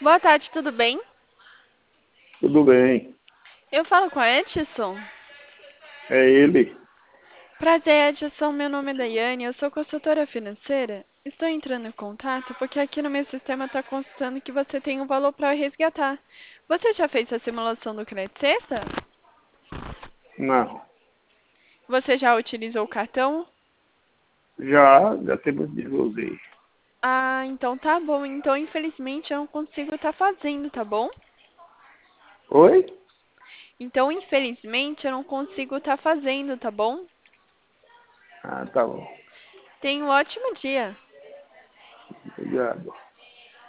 Boa tarde, tudo bem? Tudo bem. Eu falo com a Edson. É ele? Prazer, Edson. Meu nome é Daiane, eu sou consultora financeira. Estou entrando em contato porque aqui no meu sistema está constando que você tem um valor para resgatar. Você já fez a simulação do Crédito Sexta? Não. Você já utilizou o cartão? Já temos desenvolver. Ah, então tá bom. Então, infelizmente, eu não consigo estar fazendo, tá bom? Oi? Então, infelizmente, eu não consigo estar fazendo, tá bom? Ah, tá bom. Tenha um ótimo dia. Obrigado.